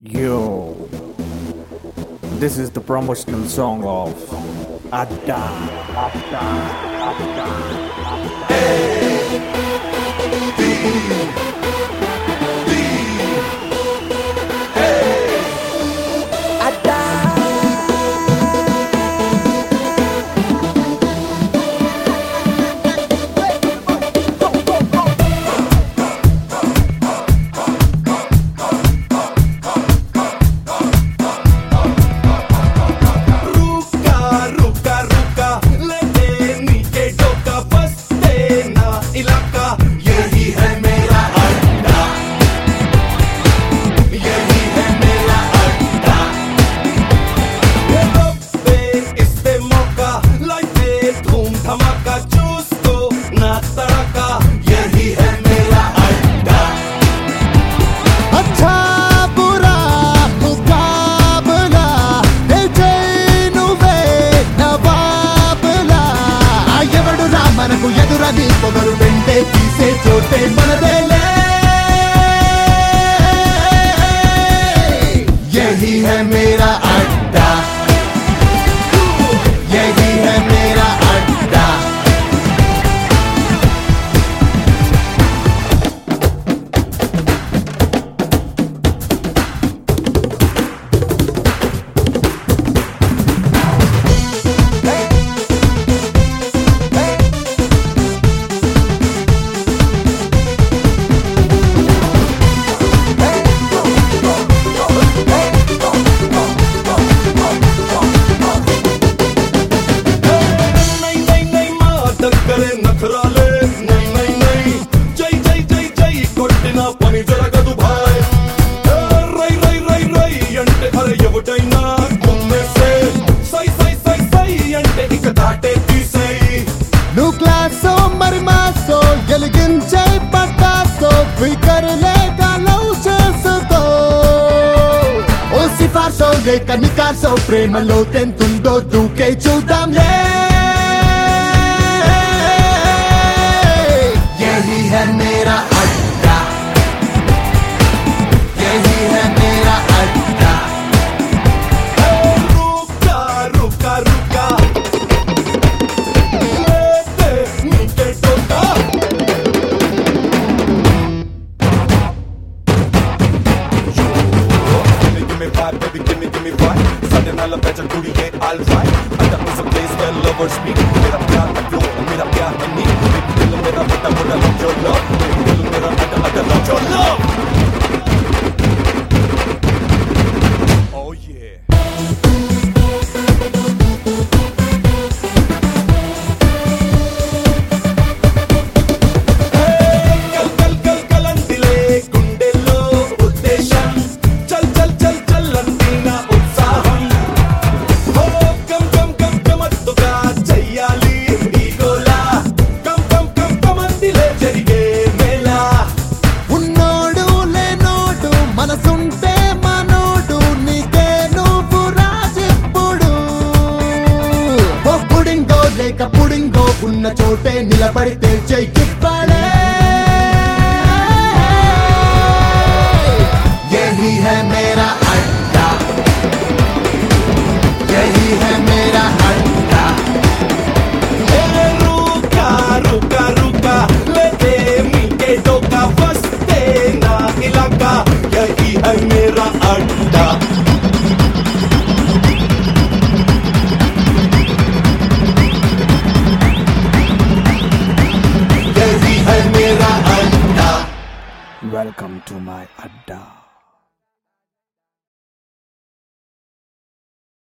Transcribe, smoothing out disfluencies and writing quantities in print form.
Yo, this is the promotional song of Adda. Adda. Adda. మనకు ఎదురని పొగరు వెంటే తీసే చోటే మనదేలే यही है मेरा अड्डा यही है मेरा अड्डा నువ్వు క్లాసో మరి మాసో గెలిగించే పట్టాసో ఫికర్ లేక లవ్ చేసుకో ఓ సిఫార్సో లేక నికాసో ప్రేమలో తెంతుందో దూకే చూద్దాంలే यही है मेरा अड्डा यही है मेरा अड्डा रुका रुका रुका Baby, give me five. Sudden all better booty get all right. And that was a place where lovers meet. Mera pyar hai yo, mera pyar hai me. Baby, dil mera bada bada love your love. Baby, dil mera bada love your love. Oh yeah. పుడింగో ఉన్న చోటే నిలబడితే చెయ్యిప్పాడే यही है मेरा अड्डा यही है मेरा अड्डा रुका रुका रुका ले दे मीठे डोका बसते ना इलाका यही है मेरा अड्डा Welcome to my Adda.